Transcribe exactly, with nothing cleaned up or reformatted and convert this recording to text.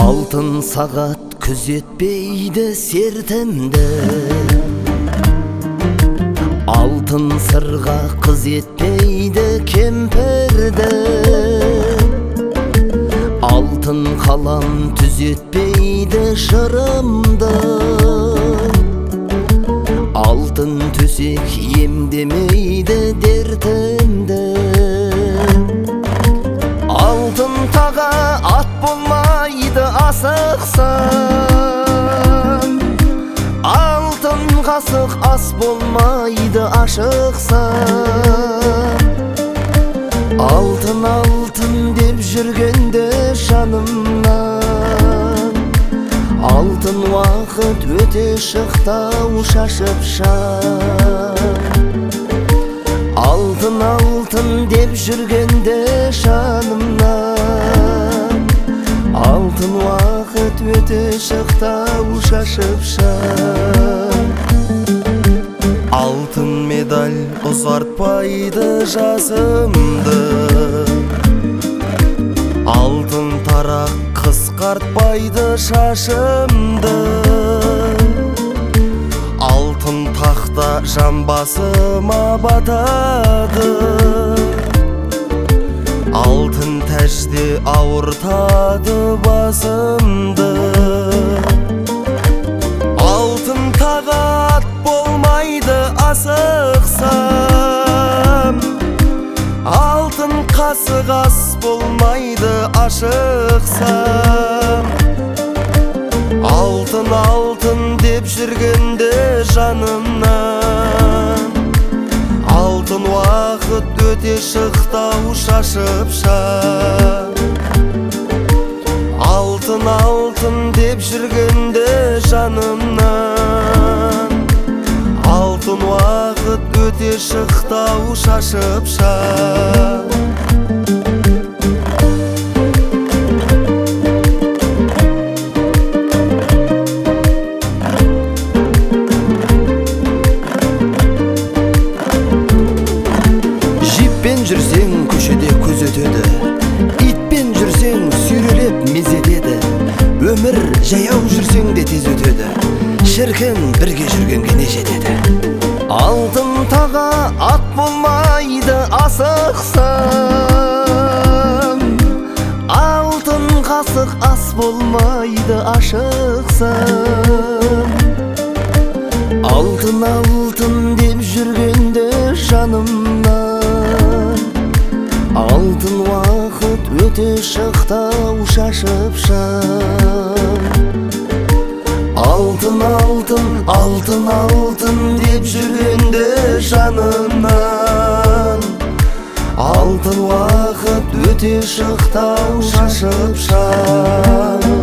Алтын сағат күзетпейді сертімді, алтын сырға қыз етпейді кемпірді. Алтын қалам түзетпейді жырымды, алтын төсек емдемейді дертімді. Алтын таға ат болмайды асықсан, алтын қасық ас болмайды ашықсан. Алтын алтын деп жүргенде жанымнан, алтын уақыт өте шықтау шашып шам. Алтын алтын деп жүргенде жанымнан, алтын уақыт өте шықтау шашып шам. Алтын медаль ұзартпайды жазымды, алтын тарақ қысқартпайды шашымды. Алтын тақта жамбасыма батады, алтын тәжде ауыртады басымды. Алтын таға ат болмайды асықсам, алтын қасық ас болмайды ашықсам. Алтын алтын деп жүргенде жанымнан, алтын уақыт өте шықтау шашып шам. Алтын алтын деп жүргенде жанымнан, алтын уақыт өте шықтау шашып шам. Жиппен жүрсең көшеде көз өтеді, итпен жүрсең сүйрелеп мезетеді. Өмір жаяу жүрсең де тез өтеді, шіркін бірге жүргенге не жетеді. Алтын таға ат болмайды асықсам, алтын қасық ас болмайды ашықсам. Алтын алтын деп жүргенде жанымнан, алтын уақыт өте шықтау шашып шам. Алтын алтын, алтын алтын деп жүргенде жанымнан, алтын уақыт өте шықтау шашып шам.